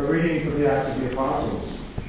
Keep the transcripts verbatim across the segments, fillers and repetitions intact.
A reading from the Acts of the Apostles.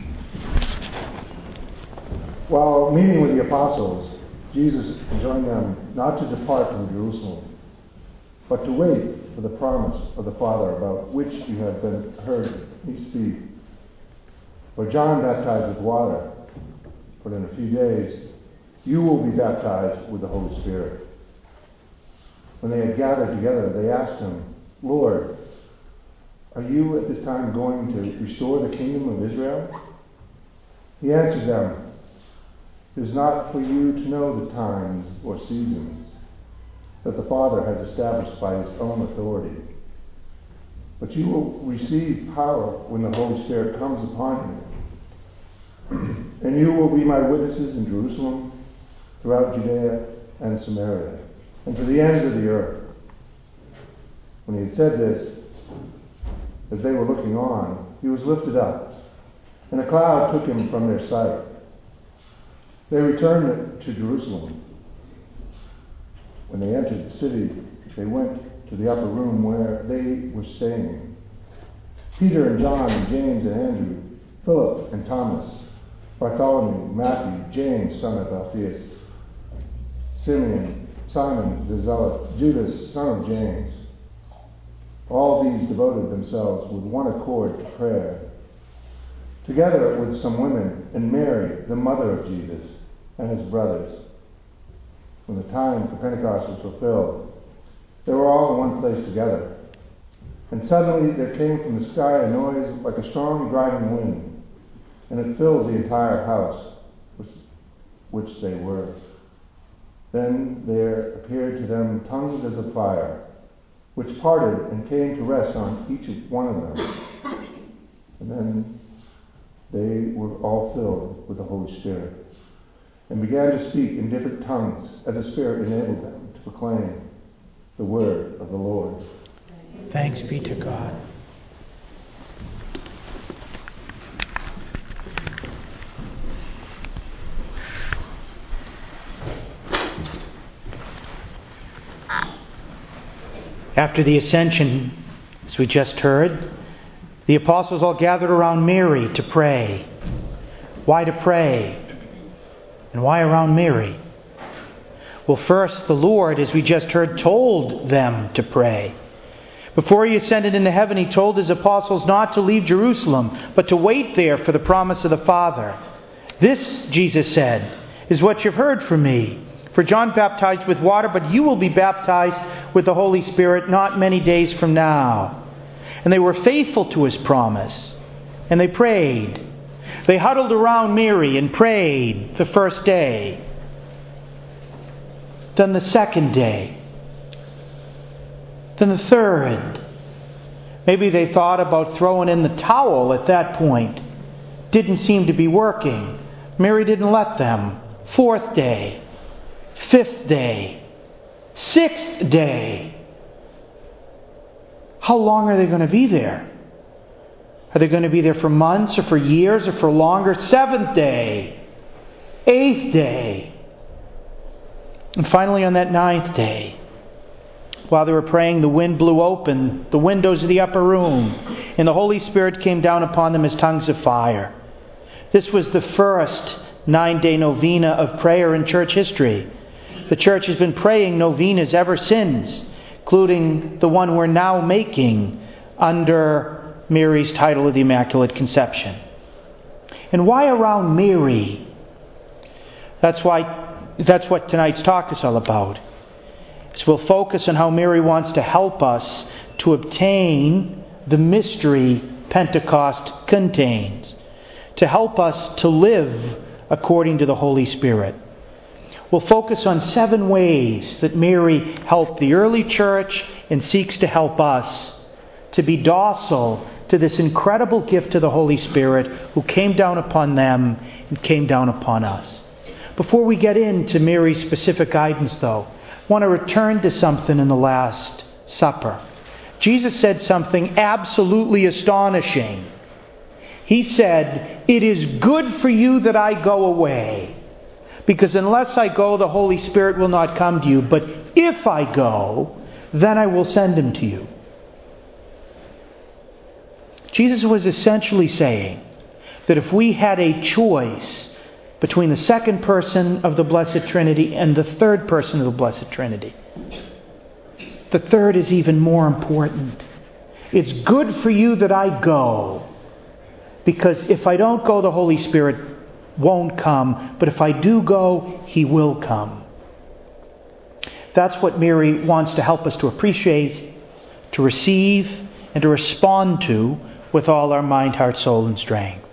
While meeting with the apostles, Jesus enjoined them not to depart from Jerusalem, but to wait for the promise of the Father about which you have been heard me speak. For John baptized with water, but in a few days you will be baptized with the Holy Spirit. When they had gathered together, they asked him, Lord, are you at this time going to restore the kingdom of Israel? He answered them, it is not for you to know the times or seasons that the Father has established by his own authority. But you will receive power when the Holy Spirit comes upon you. And you will be my witnesses in Jerusalem, throughout Judea and Samaria, and to the ends of the earth. When he had said this, as they were looking on, he was lifted up, and a cloud took him from their sight. They returned to Jerusalem. When they entered the city, they went to the upper room where they were staying. Peter and John and James and Andrew, Philip and Thomas, Bartholomew, Matthew, James, son of Alphaeus, Simeon, Simon the Zealot, Judas, son of James. All these devoted themselves with one accord to prayer, together with some women and Mary, the mother of Jesus, and his brothers. When the time for Pentecost was fulfilled, they were all in one place together. And suddenly there came from the sky a noise like a strong driving wind, and it filled the entire house with which they were. Then there appeared to them tongues as of fire, which parted and came to rest on each one of them. And then they were all filled with the Holy Spirit, and began to speak in different tongues as the Spirit enabled them to proclaim the word of the Lord. Thanks be to God. After the ascension, as we just heard, the apostles all gathered around Mary to pray. Why to pray? And why around Mary? Well, first, the Lord, as we just heard, told them to pray. Before he ascended into heaven, he told his apostles not to leave Jerusalem, but to wait there for the promise of the Father. This, Jesus said, is what you've heard from me. For John baptized with water, but you will be baptized with the Holy Spirit not many days from now. And they were faithful to his promise, and they prayed. They huddled around Mary and prayed the first day. Then the second day. Then the third. Maybe they thought about throwing in the towel at that point. Didn't seem to be working. Mary didn't let them. Fourth day. Fifth day. Sixth day. How long are they going to be there? Are they going to be there for months or for years or for longer? Seventh day. Eighth day. And finally on that ninth day, while they were praying, the wind blew open the windows of the upper room, and the Holy Spirit came down upon them as tongues of fire. This was the first nine-day novena of prayer in church history. The church has been praying novenas ever since, including the one we're now making under Mary's title of the Immaculate Conception. And why around Mary? That's why that's what tonight's talk is all about. So we'll focus on how Mary wants to help us to obtain the mystery Pentecost contains, to help us to live according to the Holy Spirit. We'll focus on seven ways that Mary helped the early church and seeks to help us to be docile to this incredible gift of the Holy Spirit who came down upon them and came down upon us. Before we get into Mary's specific guidance, though, I want to return to something in the Last Supper. Jesus said something absolutely astonishing. He said, "It is good for you that I go away, because unless I go, the Holy Spirit will not come to you. But if I go, then I will send him to you." Jesus was essentially saying that if we had a choice between the second person of the Blessed Trinity and the third person of the Blessed Trinity, the third is even more important. It's good for you that I go, because if I don't go, the Holy Spirit won't come, but if I do go, He will come. That's what Mary wants to help us to appreciate, to receive, and to respond to with all our mind, heart, soul, and strength.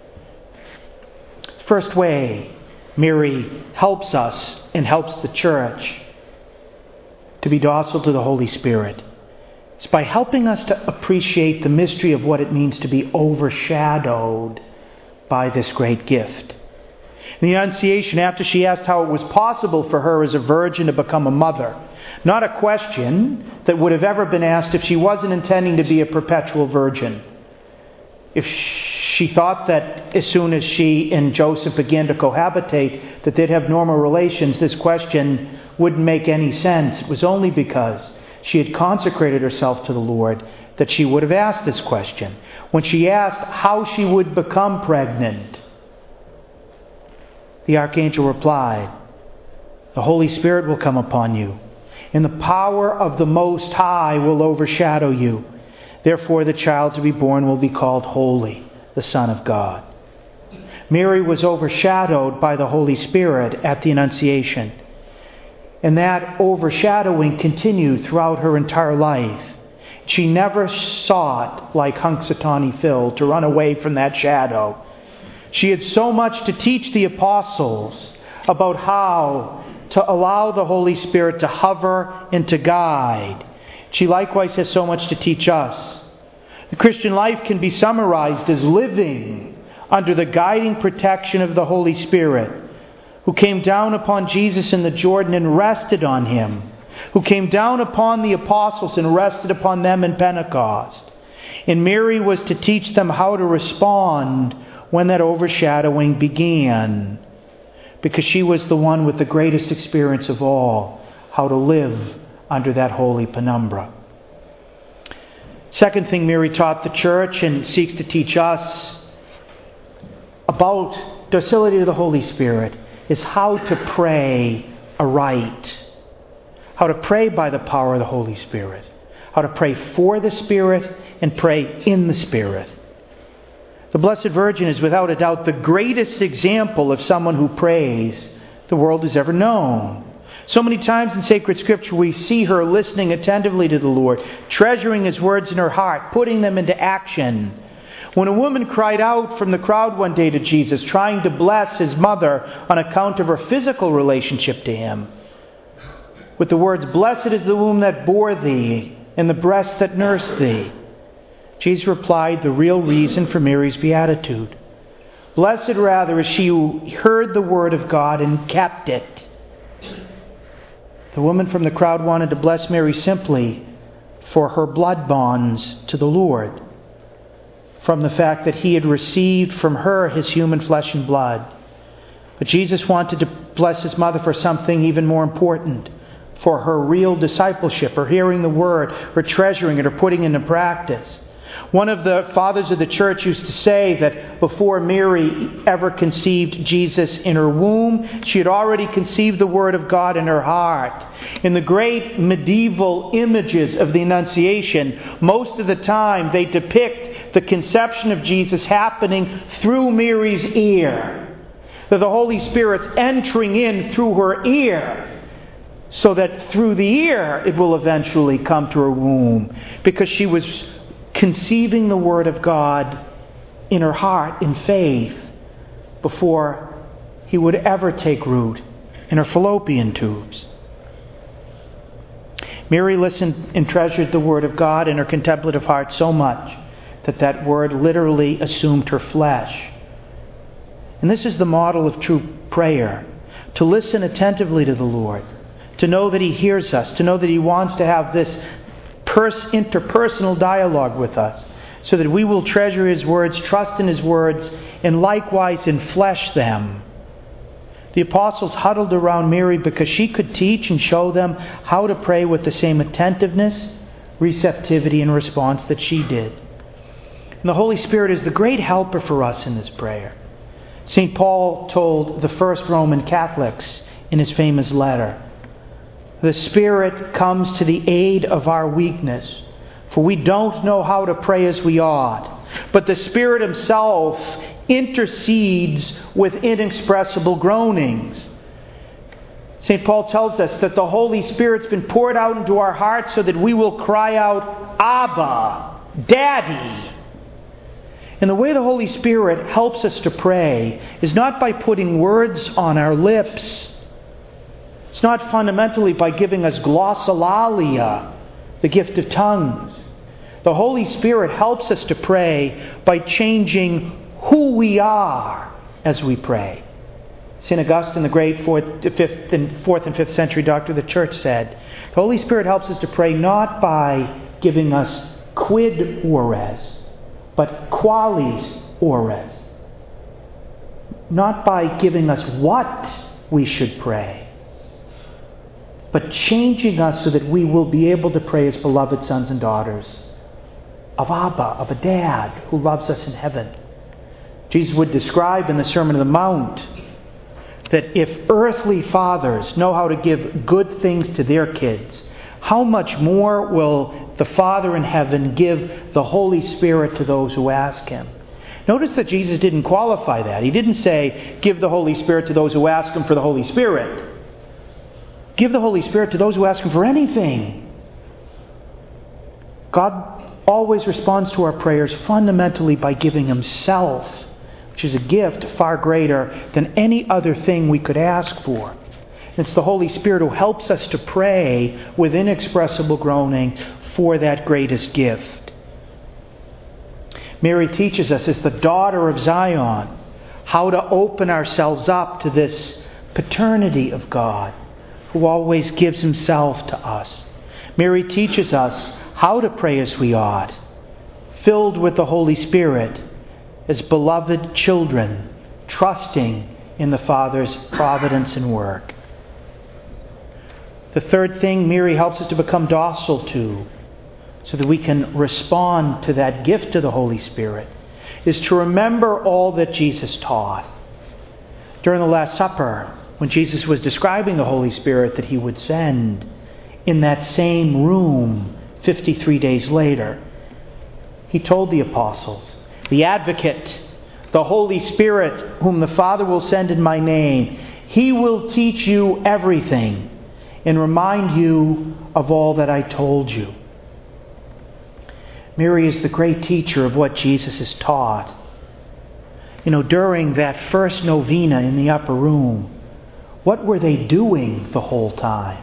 First way Mary helps us and helps the church to be docile to the Holy Spirit is by helping us to appreciate the mystery of what it means to be overshadowed by this great gift. In the Annunciation, after she asked how it was possible for her as a virgin to become a mother, not a question that would have ever been asked if she wasn't intending to be a perpetual virgin. If she thought that as soon as she and Joseph began to cohabitate, that they'd have normal relations, this question wouldn't make any sense. It was only because she had consecrated herself to the Lord that she would have asked this question. When she asked how she would become pregnant, the archangel replied, "The Holy Spirit will come upon you, and the power of the Most High will overshadow you. Therefore the child to be born will be called Holy, the Son of God." Mary was overshadowed by the Holy Spirit at the Annunciation. And that overshadowing continued throughout her entire life. She never sought, like Punxsutawney Phil, to run away from that shadow. She had so much to teach the apostles about how to allow the Holy Spirit to hover and to guide. She likewise has so much to teach us. The Christian life can be summarized as living under the guiding protection of the Holy Spirit, who came down upon Jesus in the Jordan and rested on Him, who came down upon the apostles and rested upon them in Pentecost. And Mary was to teach them how to respond when that overshadowing began, because she was the one with the greatest experience of all, how to live under that holy penumbra. Second thing Mary taught the church and seeks to teach us about docility to the Holy Spirit is how to pray aright. How to pray by the power of the Holy Spirit. How to pray for the Spirit and pray in the Spirit. The Blessed Virgin is without a doubt the greatest example of someone who prays the world has ever known. So many times in sacred Scripture we see her listening attentively to the Lord, treasuring His words in her heart, putting them into action. When a woman cried out from the crowd one day to Jesus, trying to bless His mother on account of her physical relationship to Him, with the words, "Blessed is the womb that bore thee, and the breast that nursed thee," Jesus replied the real reason for Mary's beatitude. Blessed rather is she who heard the word of God and kept it. The woman from the crowd wanted to bless Mary simply for her blood bonds to the Lord, from the fact that He had received from her His human flesh and blood. But Jesus wanted to bless His mother for something even more important, for her real discipleship, her hearing the word, her treasuring it, her putting it into practice. One of the fathers of the church used to say that before Mary ever conceived Jesus in her womb, she had already conceived the Word of God in her heart. In the great medieval images of the Annunciation, most of the time they depict the conception of Jesus happening through Mary's ear. That the Holy Spirit's entering in through her ear, so that through the ear it will eventually come to her womb, because she was conceiving the Word of God in her heart in faith before He would ever take root in her fallopian tubes. Mary listened and treasured the Word of God in her contemplative heart so much that that Word literally assumed her flesh. And this is the model of true prayer, to listen attentively to the Lord, to know that He hears us, to know that He wants to have this pers- interpersonal dialogue with us, so that we will treasure His words, trust in His words, and likewise enflesh them. The apostles huddled around Mary because she could teach and show them how to pray with the same attentiveness, receptivity, and response that she did. And the Holy Spirit is the great helper for us in this prayer. Saint Paul told the first Roman Catholics in his famous letter, "The Spirit comes to the aid of our weakness, for we don't know how to pray as we ought. But the Spirit Himself intercedes with inexpressible groanings." Saint Paul tells us that the Holy Spirit's been poured out into our hearts so that we will cry out, "Abba, Daddy." And the way the Holy Spirit helps us to pray is not by putting words on our lips. It's not fundamentally by giving us glossolalia, the gift of tongues. The Holy Spirit helps us to pray by changing who we are as we pray. Saint Augustine, the great fourth, fifth, and fourth and fifth century doctor of the Church, said, the Holy Spirit helps us to pray not by giving us quid ores, but qualis ores. Not by giving us what we should pray, but changing us so that we will be able to pray as beloved sons and daughters of Abba, of a Dad who loves us in heaven. Jesus would describe in the Sermon on the Mount that if earthly fathers know how to give good things to their kids, how much more will the Father in heaven give the Holy Spirit to those who ask Him? Notice that Jesus didn't qualify that. He didn't say, give the Holy Spirit to those who ask Him for the Holy Spirit. Give the Holy Spirit to those who ask Him for anything. God always responds to our prayers fundamentally by giving Himself, which is a gift far greater than any other thing we could ask for. It's the Holy Spirit who helps us to pray with inexpressible groaning for that greatest gift. Mary teaches us, as the daughter of Zion, how to open ourselves up to this paternity of God, who always gives Himself to us. Mary teaches us how to pray as we ought, filled with the Holy Spirit, as beloved children, trusting in the Father's providence and work. The third thing Mary helps us to become docile to, so that we can respond to that gift of the Holy Spirit, is to remember all that Jesus taught. During the Last Supper, when Jesus was describing the Holy Spirit that He would send, in that same room fifty-three days later, He told the apostles, the Advocate, the Holy Spirit, whom the Father will send in my name, He will teach you everything and remind you of all that I told you. Mary is the great teacher of what Jesus has taught. You know, during that first novena in the upper room, what were they doing the whole time?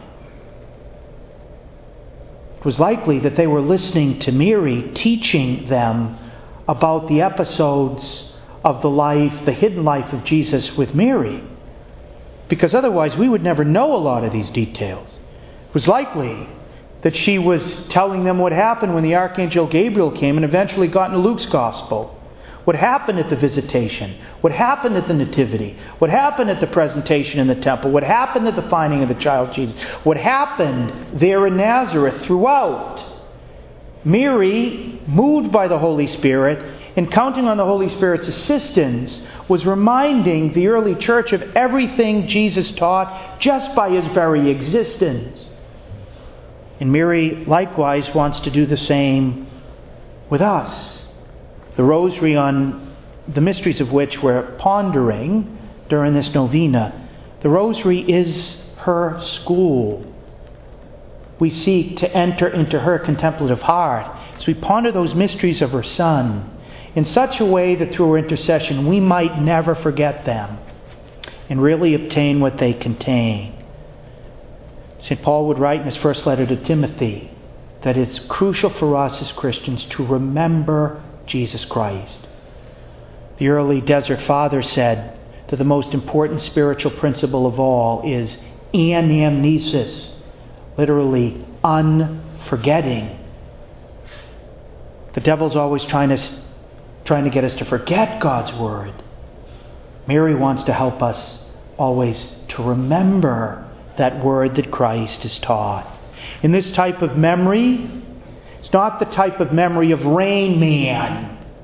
It was likely that they were listening to Mary teaching them about the episodes of the life, the hidden life of Jesus with Mary. Because otherwise we would never know a lot of these details. It was likely that she was telling them what happened when the Archangel Gabriel came and eventually got into Luke's Gospel. What happened at the visitation. What happened at the Nativity. What happened at the presentation in the temple. What happened at the finding of the child Jesus. What happened there in Nazareth throughout. Mary, moved by the Holy Spirit and counting on the Holy Spirit's assistance, was reminding the early church of everything Jesus taught just by His very existence. And Mary likewise wants to do the same with us. The rosary, on the mysteries of which we're pondering during this novena, the rosary is her school. We seek to enter into her contemplative heart as we ponder those mysteries of her Son in such a way that through her intercession we might never forget them and really obtain what they contain. Saint Paul would write in his first letter to Timothy that it's crucial for us as Christians to remember Jesus Christ. The early Desert Fathers said that the most important spiritual principle of all is anamnesis, literally unforgetting. The devil's always trying to, trying to get us to forget God's Word. Mary wants to help us always to remember that Word that Christ has taught. In this type of memory, it's not the type of memory of Rain Man,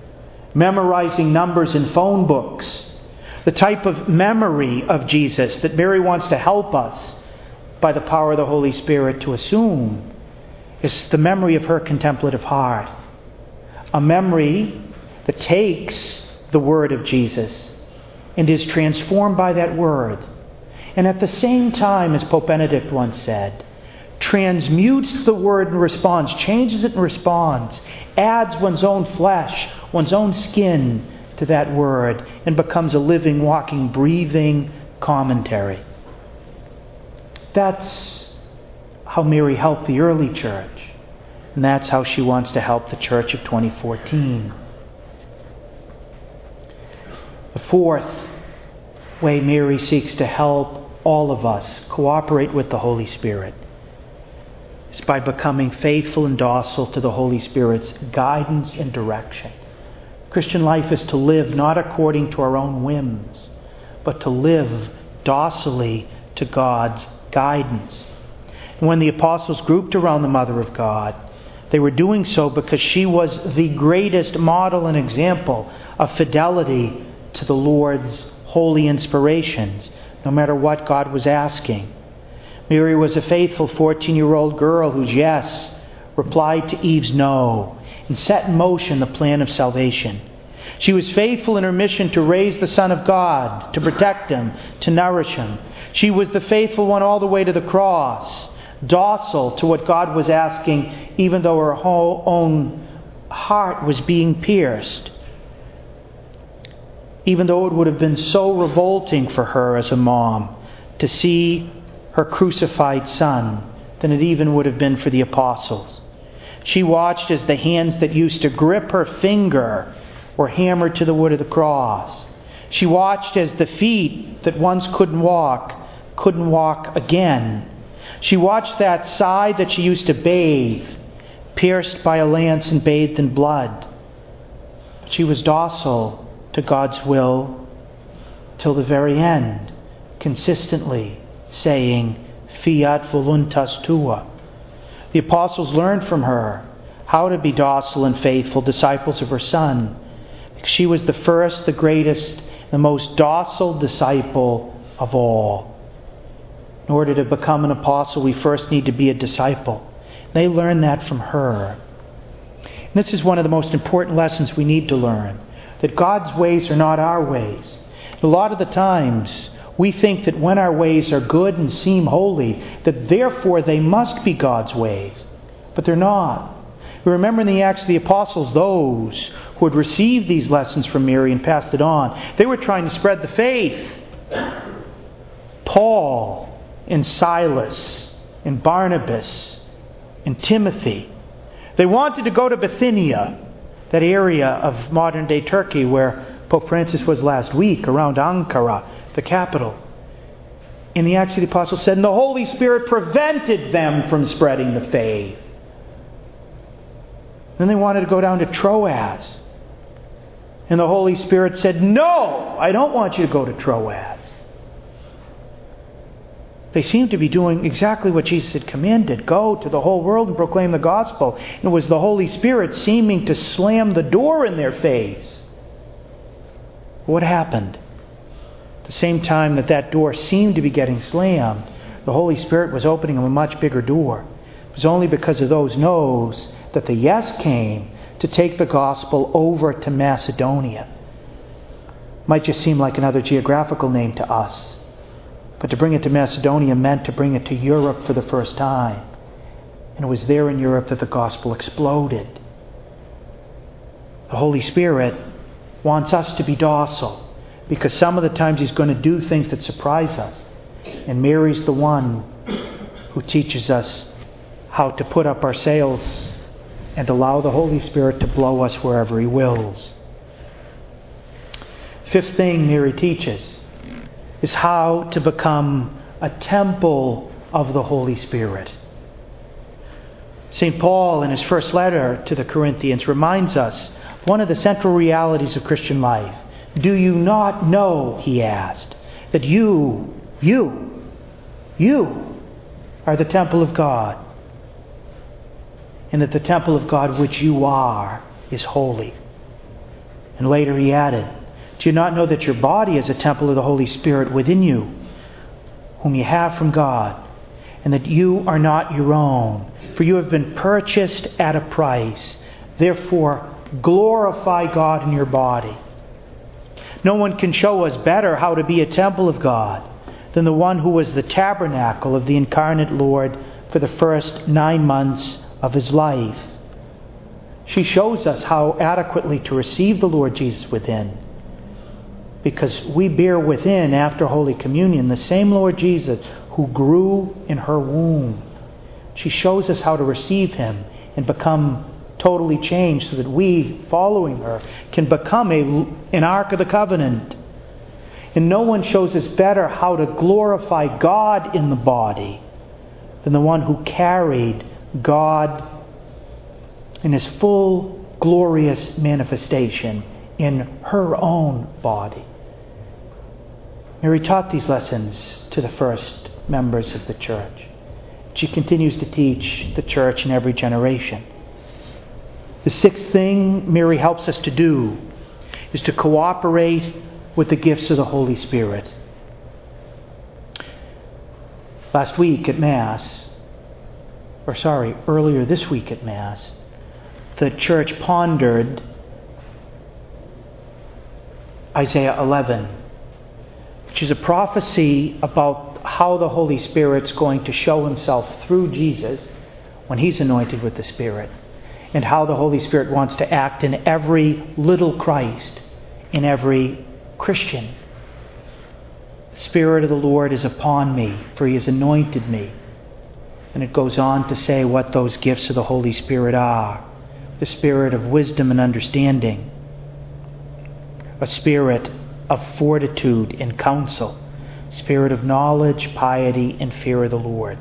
memorizing numbers in phone books. The type of memory of Jesus that Mary wants to help us by the power of the Holy Spirit to assume is the memory of her contemplative heart. A memory that takes the word of Jesus and is transformed by that word. And at the same time, as Pope Benedict once said, transmutes the word in response, changes it in response, adds one's own flesh, one's own skin to that word, and becomes a living, walking, breathing commentary. That's how Mary helped the early church. And that's how she wants to help the church of twenty fourteen. The fourth way Mary seeks to help all of us cooperate with the Holy Spirit is by becoming faithful and docile to the Holy Spirit's guidance and direction. Christian life is to live not according to our own whims, but to live docilely to God's guidance. And when the apostles grouped around the Mother of God, they were doing so because she was the greatest model and example of fidelity to the Lord's holy inspirations, no matter what God was asking. Mary was a faithful fourteen-year-old girl whose yes replied to Eve's no and set in motion the plan of salvation. She was faithful in her mission to raise the Son of God, to protect Him, to nourish Him. She was the faithful one all the way to the cross, docile to what God was asking, even though her whole own heart was being pierced. Even though it would have been so revolting for her as a mom to see her crucified son than it even would have been for the apostles. She watched as the hands that used to grip her finger were hammered to the wood of the cross. She watched as the feet that once couldn't walk, couldn't walk again. She watched that side that she used to bathe, pierced by a lance and bathed in blood. She was docile to God's will till the very end, consistently saying, Fiat voluntas tua. The apostles learned from her how to be docile and faithful disciples of her Son. She was the first, the greatest, the most docile disciple of all. In order to become an apostle, we first need to be a disciple. They learned that from her. And this is one of the most important lessons we need to learn, that God's ways are not our ways. A lot of the times, we think that when our ways are good and seem holy, that therefore they must be God's ways. But they're not. We remember in the Acts of the Apostles, those who had received these lessons from Mary and passed it on, they were trying to spread the faith. Paul and Silas and Barnabas and Timothy. They wanted to go to Bithynia, that area of modern-day Turkey where Pope Francis was last week, around Ankara, the capital. And the Acts of the Apostles said, and the Holy Spirit prevented them from spreading the faith. Then they wanted to go down to Troas. And the Holy Spirit said, no, I don't want you to go to Troas. They seemed to be doing exactly what Jesus had commanded. Go to the whole world and proclaim the gospel. And it was the Holy Spirit seeming to slam the door in their face. What happened? At the same time that that door seemed to be getting slammed, the Holy Spirit was opening them a much bigger door. It was only because of those no's that the yes came to take the gospel over to Macedonia. Might just seem like another geographical name to us. But to bring it to Macedonia meant to bring it to Europe for the first time. And it was there in Europe that the gospel exploded. The Holy Spirit wants us to be docile, because some of the times He's going to do things that surprise us. And Mary's the one who teaches us how to put up our sails and allow the Holy Spirit to blow us wherever He wills. Fifth thing Mary teaches is how to become a temple of the Holy Spirit. Saint Paul, in his first letter to the Corinthians, reminds us one of the central realities of Christian life. Do you not know, he asked, that you, you, you are the temple of God, and that the temple of God which you are is holy? And later he added, do you not know that your body is a temple of the Holy Spirit within you, whom you have from God, and that you are not your own? For you have been purchased at a price. Therefore, glorify God in your body. No one can show us better how to be a temple of God than the one who was the tabernacle of the incarnate Lord for the first nine months of his life. She shows us how adequately to receive the Lord Jesus within, because we bear within, after Holy Communion, the same Lord Jesus who grew in her womb. She shows us how to receive him and become totally changed so that we, following her, can become a, an Ark of the Covenant. And no one shows us better how to glorify God in the body than the one who carried God in his full, glorious manifestation in her own body. Mary taught these lessons to the first members of the church. She continues to teach the church in every generation. The sixth thing Mary helps us to do is to cooperate with the gifts of the Holy Spirit. Last week at Mass, or sorry, earlier this week at Mass, the church pondered Isaiah eleven, which is a prophecy about how the Holy Spirit's going to show himself through Jesus when he's anointed with the Spirit, and how the Holy Spirit wants to act in every little Christ, in every Christian. The Spirit of the Lord is upon me, for he has anointed me. And it goes on to say what those gifts of the Holy Spirit are. The spirit of wisdom and understanding, a spirit of fortitude and counsel, spirit of knowledge, piety, and fear of the Lord.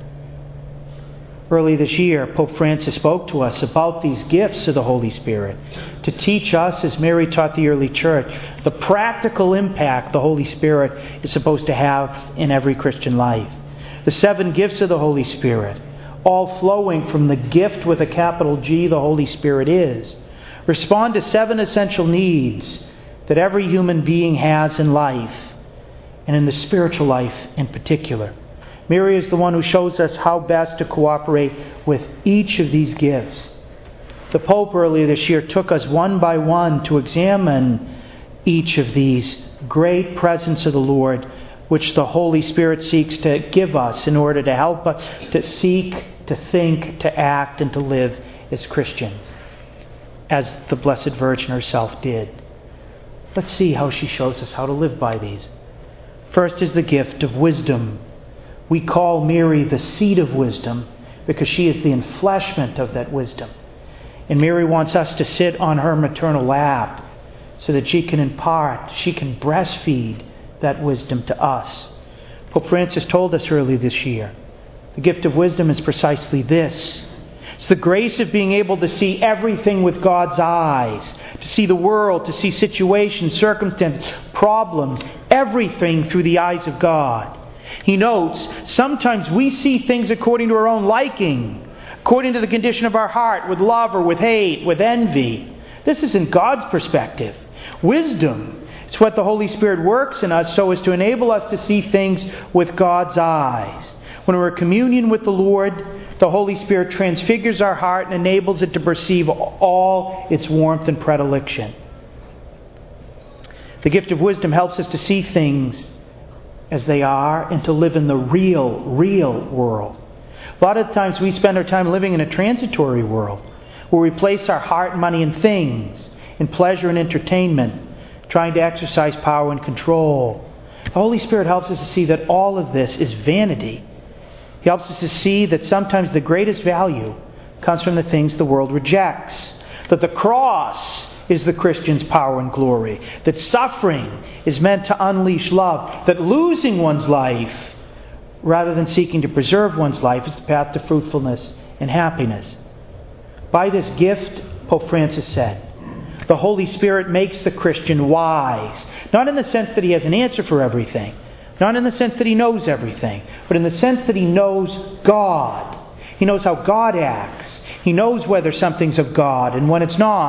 Early this year, Pope Francis spoke to us about these gifts of the Holy Spirit to teach us, as Mary taught the early church, the practical impact the Holy Spirit is supposed to have in every Christian life. The seven gifts of the Holy Spirit, all flowing from the gift with a capital G the Holy Spirit is, respond to seven essential needs that every human being has in life, and in the spiritual life in particular. Mary is the one who shows us how best to cooperate with each of these gifts. The Pope earlier this year took us one by one to examine each of these great presents of the Lord, which the Holy Spirit seeks to give us in order to help us to seek, to think, to act, and to live as Christians, as the Blessed Virgin herself did. Let's see how she shows us how to live by these. First is the gift of wisdom. We call Mary the seat of wisdom because she is the enfleshment of that wisdom. And Mary wants us to sit on her maternal lap so that she can impart, she can breastfeed that wisdom to us. Pope Francis told us early this year, the gift of wisdom is precisely this. It's the grace of being able to see everything with God's eyes, to see the world, to see situations, circumstances, problems, everything through the eyes of God. He notes, sometimes we see things according to our own liking, according to the condition of our heart, with love or with hate, with envy. This isn't God's perspective. Wisdom is what the Holy Spirit works in us so as to enable us to see things with God's eyes. When we're in communion with the Lord, the Holy Spirit transfigures our heart and enables it to perceive all its warmth and predilection. The gift of wisdom helps us to see things as they are and to live in the real, real world. A lot of times we spend our time living in a transitory world where we place our heart and money in things, in pleasure and entertainment, trying to exercise power and control. The Holy Spirit helps us to see that all of this is vanity. He helps us to see that sometimes the greatest value comes from the things the world rejects. That the cross is the Christian's power and glory. That suffering is meant to unleash love. That losing one's life, rather than seeking to preserve one's life, is the path to fruitfulness and happiness. By this gift, Pope Francis said, the Holy Spirit makes the Christian wise. Not in the sense that he has an answer for everything. Not in the sense that he knows everything. But in the sense that he knows God. He knows how God acts. He knows whether something's of God and when it's not.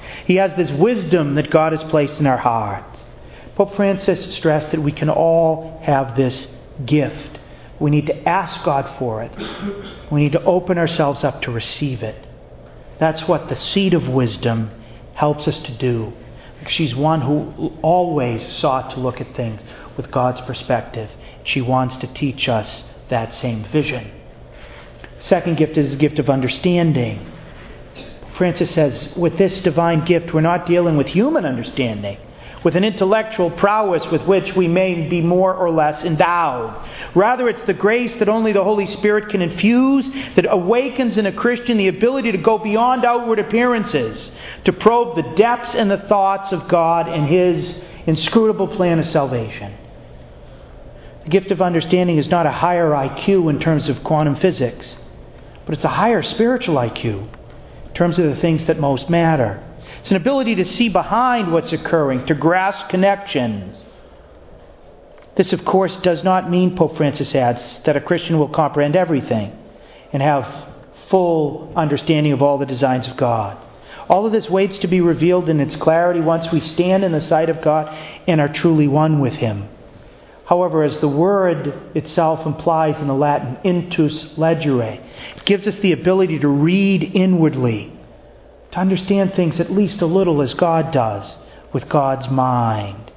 He has this wisdom that God has placed in our hearts. Pope Francis stressed that we can all have this gift. We need to ask God for it. We need to open ourselves up to receive it. That's what the seed of wisdom helps us to do. She's one who always sought to look at things with God's perspective. She wants to teach us that same vision. Second gift is the gift of understanding. Francis says, with this divine gift, we're not dealing with human understanding, with an intellectual prowess with which we may be more or less endowed. Rather, it's the grace that only the Holy Spirit can infuse that awakens in a Christian the ability to go beyond outward appearances, to probe the depths and the thoughts of God and His inscrutable plan of salvation. The gift of understanding is not a higher I Q in terms of quantum physics, but it's a higher spiritual I Q in terms of the things that most matter. It's an ability to see behind what's occurring, to grasp connections. This, of course, does not mean, Pope Francis adds, that a Christian will comprehend everything and have full understanding of all the designs of God. All of this waits to be revealed in its clarity once we stand in the sight of God and are truly one with Him. However, as the word itself implies in the Latin, intus legere, it gives us the ability to read inwardly, to understand things at least a little as God does, with God's mind.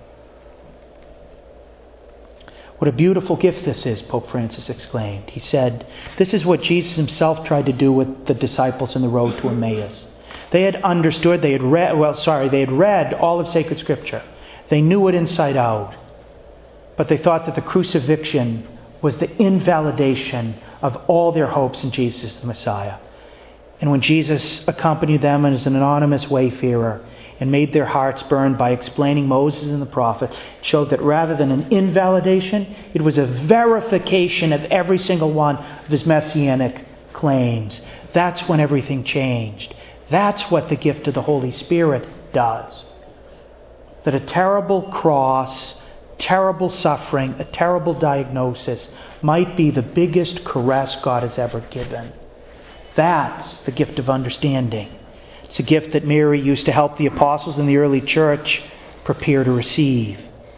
What a beautiful gift this is, Pope Francis exclaimed. He said, this is what Jesus Himself tried to do with the disciples on the road to Emmaus. They had understood, they had read, well, sorry, they had read all of sacred Scripture. They knew it inside out. But they thought that the crucifixion was the invalidation of all their hopes in Jesus the Messiah. And when Jesus accompanied them as an anonymous wayfarer and made their hearts burn by explaining Moses and the prophets, it showed that rather than an invalidation, it was a verification of every single one of His messianic claims. That's when everything changed. That's what the gift of the Holy Spirit does. That a terrible cross, terrible suffering, a terrible diagnosis might be the biggest caress God has ever given. That's the gift of understanding. It's a gift that Mary used to help the apostles in the early church prepare to receive.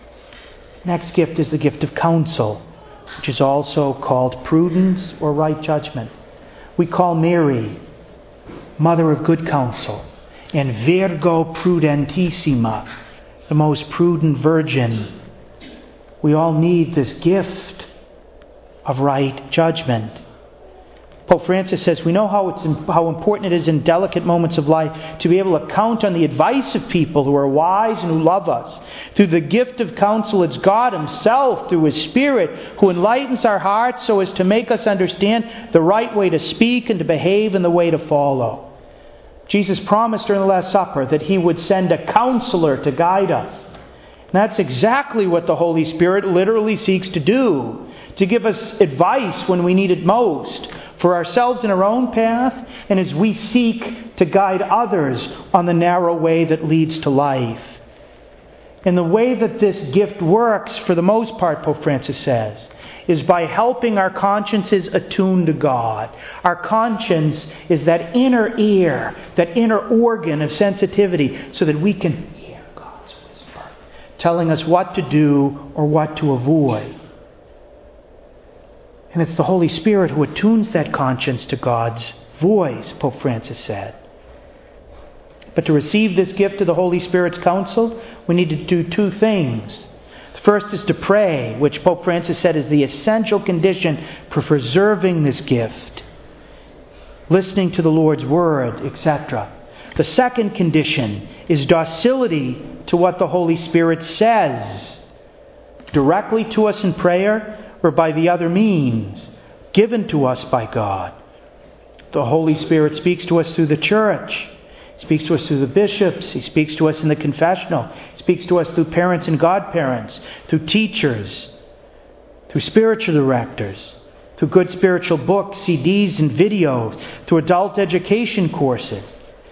Next gift is the gift of counsel, which is also called prudence or right judgment. We call Mary Mother of Good Counsel and Virgo Prudentissima, the most prudent virgin. We all need this gift of right judgment. Pope Francis says we know how it's how important it is in delicate moments of life to be able to count on the advice of people who are wise and who love us. Through the gift of counsel, it's God Himself, through His Spirit, who enlightens our hearts so as to make us understand the right way to speak and to behave and the way to follow. Jesus promised during the Last Supper that He would send a counselor to guide us. And that's exactly what the Holy Spirit literally seeks to do, to give us advice when we need it most, for ourselves in our own path, and as we seek to guide others on the narrow way that leads to life. And the way that this gift works, for the most part, Pope Francis says, is by helping our consciences attune to God. Our conscience is that inner ear, that inner organ of sensitivity, so that we can hear God's whisper, telling us what to do or what to avoid. And it's the Holy Spirit who attunes that conscience to God's voice, Pope Francis said. But to receive this gift of the Holy Spirit's counsel, we need to do two things. The first is to pray, which Pope Francis said is the essential condition for preserving this gift. Listening to the Lord's Word, et cetera. The second condition is docility to what the Holy Spirit says, directly to us in prayer, or by the other means given to us by God. The Holy Spirit speaks to us through the church. He speaks to us through the bishops. He speaks to us in the confessional. He speaks to us through parents and godparents, through teachers, through spiritual directors, through good spiritual books, C Ds and videos, through adult education courses.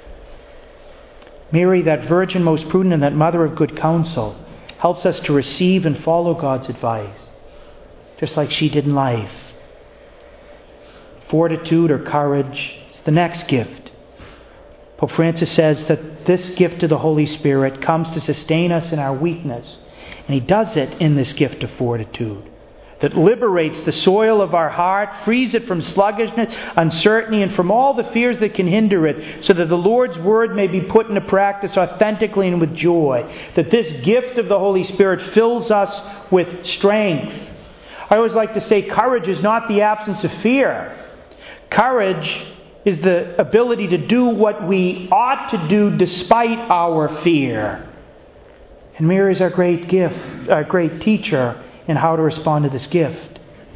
Mary, that virgin most prudent and that mother of good counsel, helps us to receive and follow God's advice, just like she did in life. Fortitude or courage is the next gift. Pope Francis says that this gift of the Holy Spirit comes to sustain us in our weakness. And he does it in this gift of fortitude that liberates the soil of our heart, frees it from sluggishness, uncertainty, and from all the fears that can hinder it, so that the Lord's Word may be put into practice authentically and with joy. That this gift of the Holy Spirit fills us with strength. I always like to say courage is not the absence of fear. Courage is the ability to do what we ought to do despite our fear. And Mary is our great gift, our great teacher in how to respond to this gift.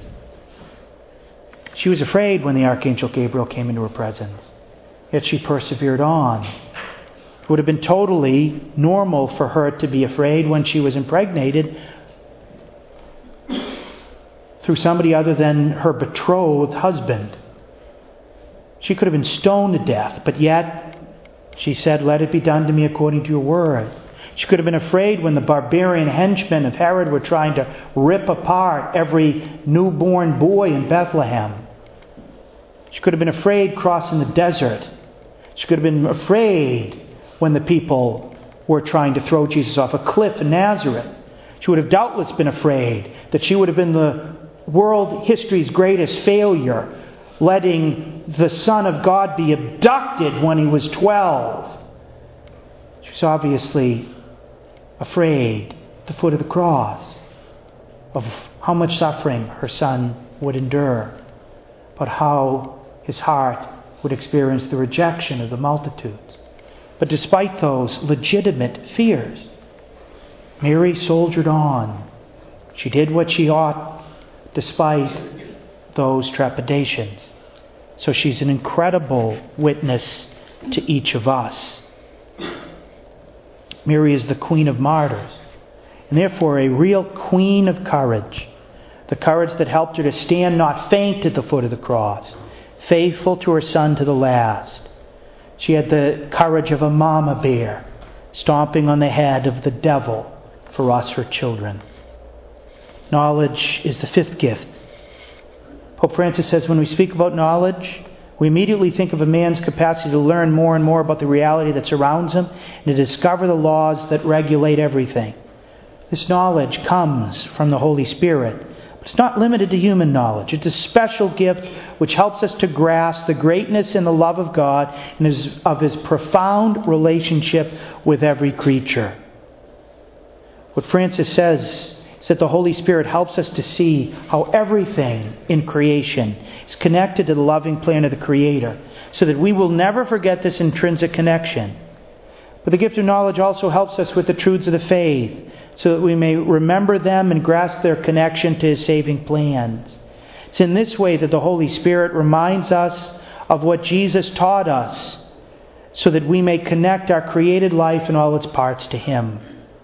She was afraid when the Archangel Gabriel came into her presence, yet she persevered on. It would have been totally normal for her to be afraid when she was impregnated through somebody other than her betrothed husband. She could have been stoned to death, but yet she said, "Let it be done to me according to your word." She could have been afraid when the barbarian henchmen of Herod were trying to rip apart every newborn boy in Bethlehem. She could have been afraid crossing the desert. She could have been afraid when the people were trying to throw Jesus off a cliff in Nazareth. She would have doubtless been afraid that she would have been the world history's greatest failure, letting the Son of God be abducted when he was twelve. She was obviously afraid at the foot of the cross of how much suffering her Son would endure, but how his heart would experience the rejection of the multitudes. But despite those legitimate fears, Mary soldiered on. She did what she ought despite those trepidations. So she's an incredible witness to each of us. Mary is the Queen of Martyrs, and therefore a real queen of courage. The courage that helped her to stand not faint at the foot of the cross, faithful to her Son to the last. She had the courage of a mama bear, stomping on the head of the devil for us, her children. Knowledge is the fifth gift. Pope Francis says when we speak about knowledge, we immediately think of a man's capacity to learn more and more about the reality that surrounds him and to discover the laws that regulate everything. This knowledge comes from the Holy Spirit, but it's not limited to human knowledge. It's a special gift which helps us to grasp the greatness and the love of God and his, of His profound relationship with every creature. What Francis says is that the Holy Spirit helps us to see how everything in creation is connected to the loving plan of the Creator, so that we will never forget this intrinsic connection. But the gift of knowledge also helps us with the truths of the faith, so that we may remember them and grasp their connection to His saving plans. It's in this way that the Holy Spirit reminds us of what Jesus taught us, so that we may connect our created life and all its parts to Him.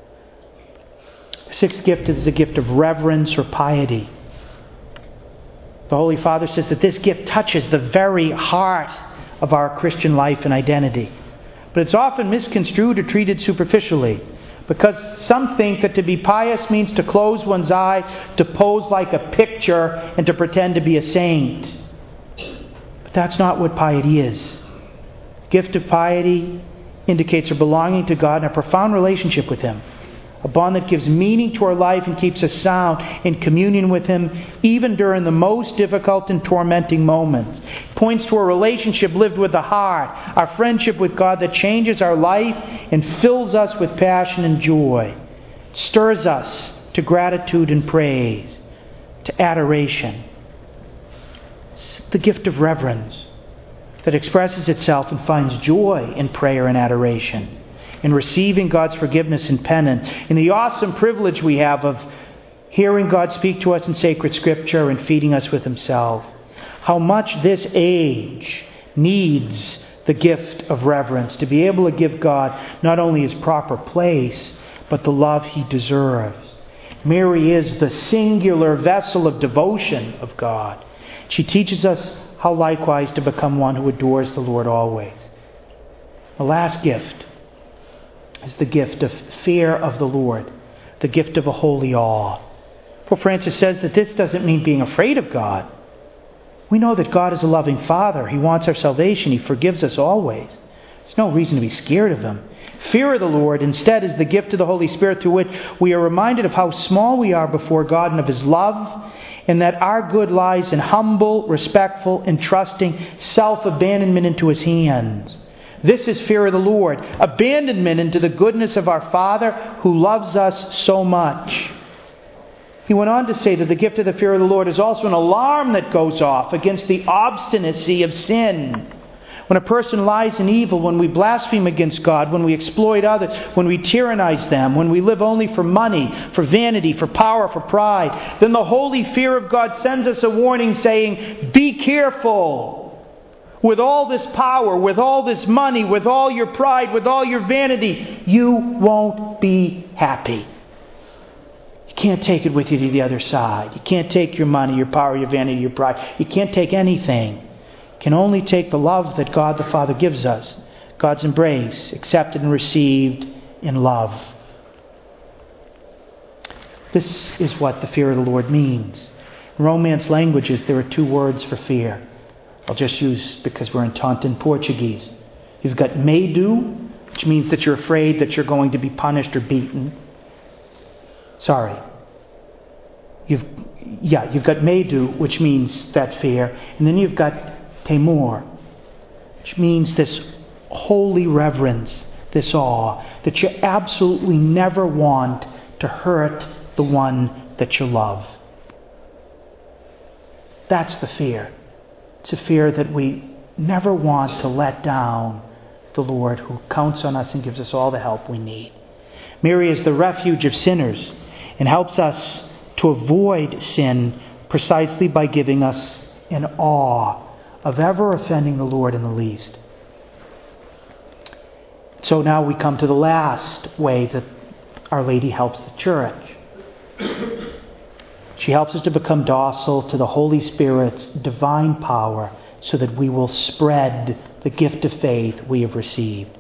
The sixth gift is the gift of reverence or piety. The Holy Father says that this gift touches the very heart of our Christian life and identity. But it's often misconstrued or treated superficially, because some think that to be pious means to close one's eye, to pose like a picture, and to pretend to be a saint. But that's not what piety is. The gift of piety indicates our belonging to God and a profound relationship with Him. A bond that gives meaning to our life and keeps us sound in communion with Him, even during the most difficult and tormenting moments. It points to a relationship lived with the heart, our friendship with God that changes our life and fills us with passion and joy. It stirs us to gratitude and praise, to adoration. It's the gift of reverence that expresses itself and finds joy in prayer and adoration, in receiving God's forgiveness and penance, in the awesome privilege we have of hearing God speak to us in sacred Scripture and feeding us with Himself. How much this age needs the gift of reverence to be able to give God not only His proper place, but the love He deserves. Mary is the singular vessel of devotion of God. She teaches us how likewise to become one who adores the Lord always. The last gift is the gift of fear of the Lord, the gift of a holy awe. Pope Francis says that this doesn't mean being afraid of God. We know that God is a loving Father. He wants our salvation. He forgives us always. There's no reason to be scared of Him. Fear of the Lord instead is the gift of the Holy Spirit through which we are reminded of how small we are before God and of His love, and that our good lies in humble, respectful, and trusting self-abandonment into His hands. This is fear of the Lord, abandonment into the goodness of our Father who loves us so much. He went on to say that the gift of the fear of the Lord is also an alarm that goes off against the obstinacy of sin. When a person lies in evil, when we blaspheme against God, when we exploit others, when we tyrannize them, when we live only for money, for vanity, for power, for pride, then the holy fear of God sends us a warning saying, be careful. With all this power, with all this money, with all your pride, with all your vanity, you won't be happy. You can't take it with you to the other side. You can't take your money, your power, your vanity, your pride. You can't take anything. You can only take the love that God the Father gives us. God's embrace, accepted and received in love. This is what the fear of the Lord means. In Romance languages, there are two words for fear. I'll just use, because we're in Taunton, Portuguese. You've got medo, which means that you're afraid that you're going to be punished or beaten. Sorry. You've, yeah, you've got medo, which means that fear. And then you've got temor, which means this holy reverence, this awe, that you absolutely never want to hurt the one that you love. That's the fear. It's a fear that we never want to let down the Lord who counts on us and gives us all the help we need. Mary is the refuge of sinners and helps us to avoid sin precisely by giving us an awe of ever offending the Lord in the least. So now we come to the last way that Our Lady helps the church. She helps us to become docile to the Holy Spirit's divine power so that we will spread the gift of faith we have received.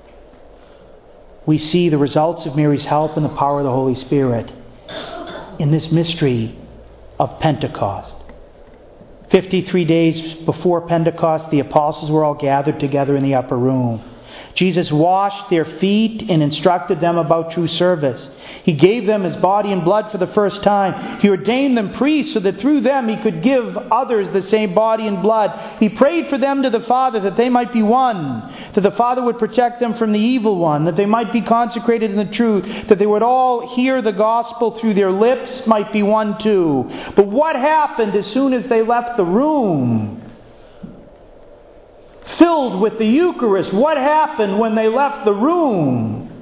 We see the results of Mary's help and the power of the Holy Spirit in this mystery of Pentecost. Fifty-three days before Pentecost, the apostles were all gathered together in the upper room. Jesus washed their feet and instructed them about true service. He gave them His body and blood for the first time. He ordained them priests so that through them He could give others the same body and blood. He prayed for them to the Father that they might be one, that the Father would protect them from the evil one, that they might be consecrated in the truth, that they would all hear the gospel through their lips, might be one too. But what happened as soon as they left the room? Filled with the Eucharist, what happened when they left the room?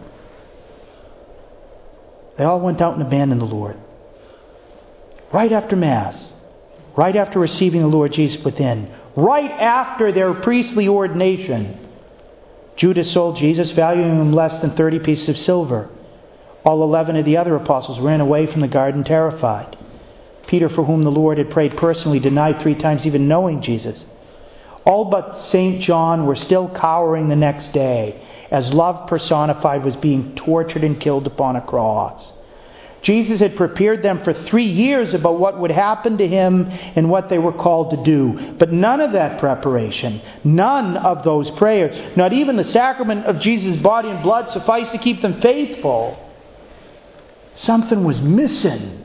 They all went out and abandoned the Lord. Right after Mass, right after receiving the Lord Jesus within, right after their priestly ordination, Judas sold Jesus, valuing him less than thirty pieces of silver. All eleven of the other apostles ran away from the garden terrified. Peter, for whom the Lord had prayed personally, denied three times even knowing Jesus. All but Saint John were still cowering the next day as love personified was being tortured and killed upon a cross. Jesus had prepared them for three years about what would happen to Him and what they were called to do. But none of that preparation, none of those prayers, not even the sacrament of Jesus' body and blood sufficed to keep them faithful. Something was missing.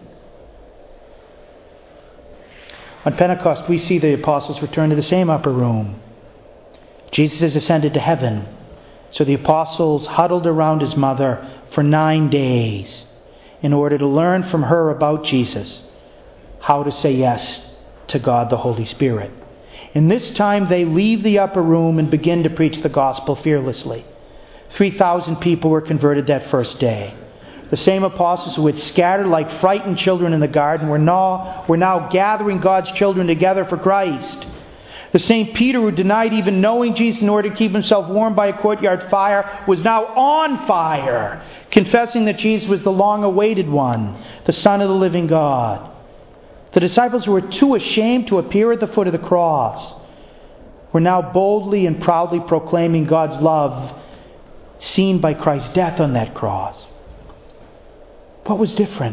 On Pentecost, we see the apostles return to the same upper room. Jesus has ascended to heaven. So the apostles huddled around His mother for nine days in order to learn from her about Jesus how to say yes to God the Holy Spirit. And this time they leave the upper room and begin to preach the gospel fearlessly. three thousand people were converted that first day. The same apostles who had scattered like frightened children in the garden were now, were now gathering God's children together for Christ. The same Peter who denied even knowing Jesus in order to keep himself warm by a courtyard fire was now on fire, confessing that Jesus was the long-awaited one, the Son of the living God. The disciples who were too ashamed to appear at the foot of the cross were now boldly and proudly proclaiming God's love seen by Christ's death on that cross. What was different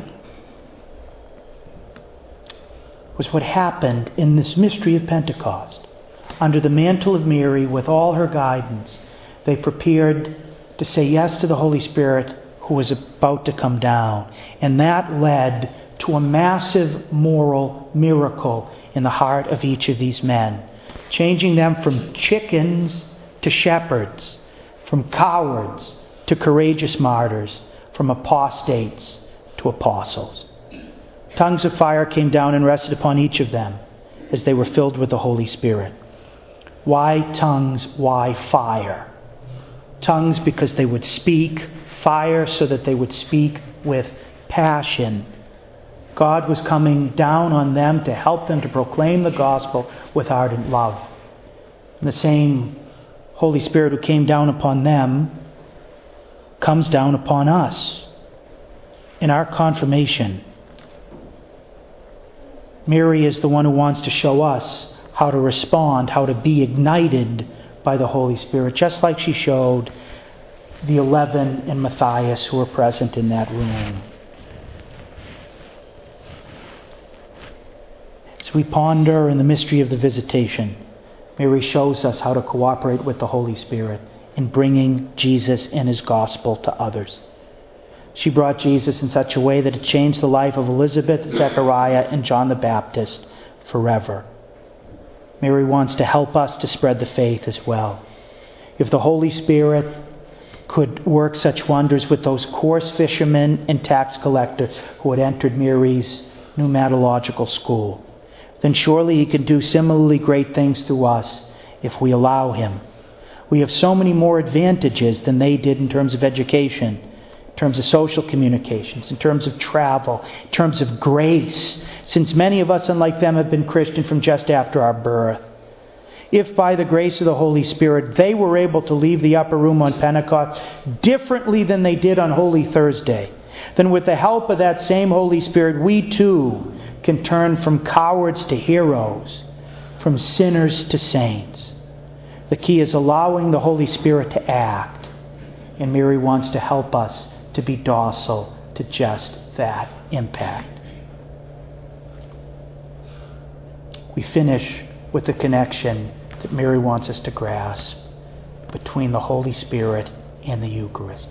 was what happened in this mystery of Pentecost. Under the mantle of Mary, with all her guidance, They prepared to say yes to the Holy Spirit who was about to come down. And that led to a massive moral miracle in the heart of each of these men, changing them from chickens to shepherds, from cowards to courageous martyrs, from apostates to apostles. Tongues of fire came down and rested upon each of them as they were filled with the Holy Spirit. Why tongues? Why fire? Tongues because they would speak, fire so that they would speak with passion. God was coming down on them to help them to proclaim the gospel with ardent love. And the same Holy Spirit who came down upon them comes down upon us in our confirmation. Mary is the one who wants to show us how to respond, how to be ignited by the Holy Spirit, just like she showed the eleven and Matthias who were present in that room. As we ponder in the mystery of the visitation, Mary shows us how to cooperate with the Holy Spirit in bringing Jesus and His gospel to others. She brought Jesus in such a way that it changed the life of Elizabeth, Zechariah, and John the Baptist forever. Mary wants to help us to spread the faith as well. If the Holy Spirit could work such wonders with those coarse fishermen and tax collectors who had entered Mary's pneumatological school, then surely He can do similarly great things through us if we allow Him. We have so many more advantages than they did in terms of education, in terms of social communications, in terms of travel, in terms of grace, since many of us, unlike them, have been Christian from just after our birth. If by the grace of the Holy Spirit they were able to leave the upper room on Pentecost differently than they did on Holy Thursday, then with the help of that same Holy Spirit, we too can turn from cowards to heroes, from sinners to saints. The key is allowing the Holy Spirit to act, and Mary wants to help us to be docile to just that impact. We finish with the connection that Mary wants us to grasp between the Holy Spirit and the Eucharist.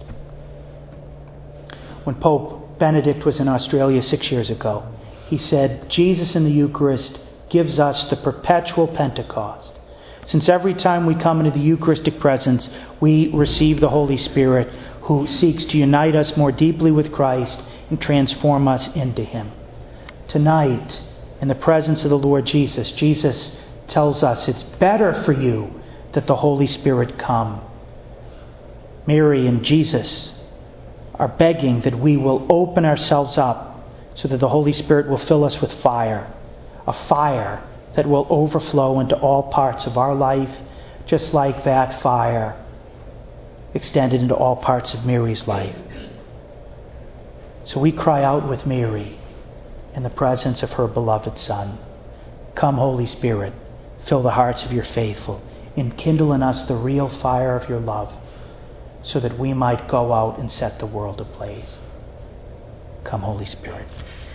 When Pope Benedict was in Australia six years ago, he said, Jesus in the Eucharist gives us the perpetual Pentecost. Since every time we come into the Eucharistic presence, we receive the Holy Spirit who seeks to unite us more deeply with Christ and transform us into Him. Tonight, in the presence of the Lord Jesus, Jesus tells us it's better for you that the Holy Spirit come. Mary and Jesus are begging that we will open ourselves up so that the Holy Spirit will fill us with fire, a fire that will overflow into all parts of our life, just like that fire extended into all parts of Mary's life. So we cry out with Mary in the presence of her beloved Son. Come, Holy Spirit, fill the hearts of your faithful, and kindle in us the real fire of your love, so that we might go out and set the world ablaze. Come, Holy Spirit.